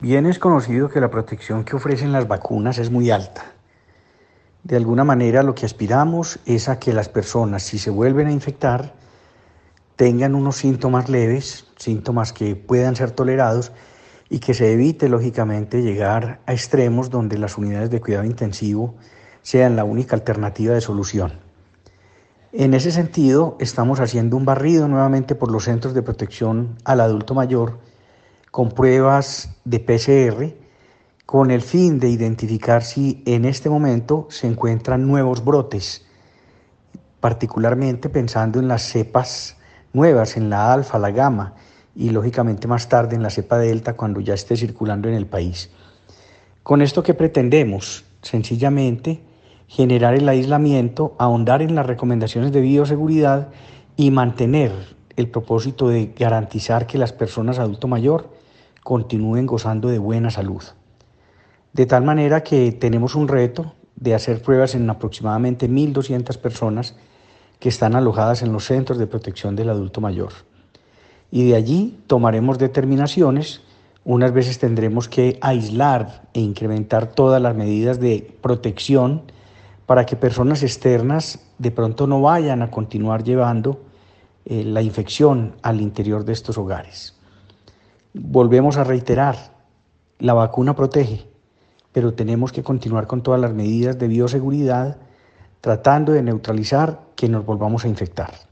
Bien es conocido que la protección que ofrecen las vacunas es muy alta. De alguna manera lo que aspiramos es a que las personas, si se vuelven a infectar, tengan unos síntomas leves, síntomas que puedan ser tolerados y que se evite lógicamente llegar a extremos donde las unidades de cuidado intensivo sean la única alternativa de solución. En ese sentido, estamos haciendo un barrido nuevamente por los centros de protección al adulto mayor con pruebas de PCR con el fin de identificar si en este momento se encuentran nuevos brotes, particularmente pensando en las cepas nuevas, en la alfa, la gamma y lógicamente más tarde en la cepa delta cuando ya esté circulando en el país. ¿Con esto qué pretendemos? Sencillamente generar el aislamiento, ahondar en las recomendaciones de bioseguridad y mantener el propósito de garantizar que las personas adulto mayor continúen gozando de buena salud. De tal manera que tenemos un reto de hacer pruebas en aproximadamente 1.200 personas que están alojadas en los centros de protección del adulto mayor. Y de allí tomaremos determinaciones. Unas veces tendremos que aislar e incrementar todas las medidas de protección para que personas externas de pronto no vayan a continuar llevando la infección al interior de estos hogares. Volvemos a reiterar, la vacuna protege, pero tenemos que continuar con todas las medidas de bioseguridad tratando de neutralizar que nos volvamos a infectar.